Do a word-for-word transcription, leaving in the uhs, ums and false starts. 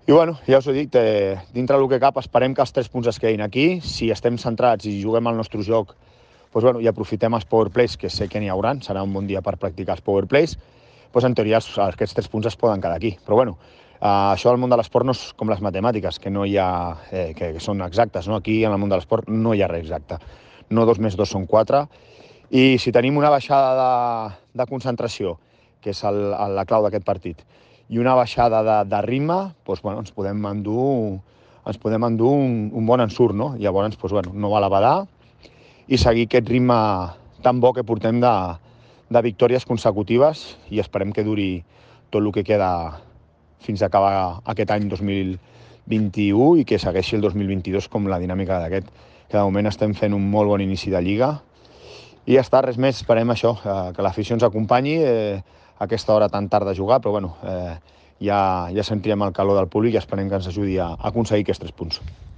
I bueno, ja us ho dic, eh, dintre del que cap esperem que els tres punts es quedin aquí. Si estem centrats i juguem el nostre joc doncs, bueno, i aprofitem els powerplays, que sé que n'hi haurà, serà un bon dia per practicar els powerplays, doncs, en teoria aquests tres punts es poden quedar aquí. Però bueno, eh, això al món de l'esport no és com les matemàtiques, que no hi ha, eh, que són exactes, no? Aquí en el món de l'esport no hi ha res exacte. No dos més dos són quatre. I si tenim una baixada de, de concentració, que és el, el, la clau d'aquest partit, i una baixada de, de ritme, doncs, bueno, ens podem endur, ens podem endur un, un bon ensurt, no? Llavors, doncs, bueno, no val a badar i seguir aquest ritme tan bo que portem de, de victòries consecutives i esperem que duri tot el que queda fins a acabar aquest any dos mil vint-i-u i que segueixi el dos mil vint-i-dos com la dinàmica d'aquest, que de moment estem fent un molt bon inici de Lliga. I ja està, res més, esperem això, que l'afició ens acompanyi eh, a aquesta hora tan tard de jugar, però bueno, eh, ja, ja sentirem el calor del públic i esperem que ens ajudi a, a aconseguir aquests tres punts.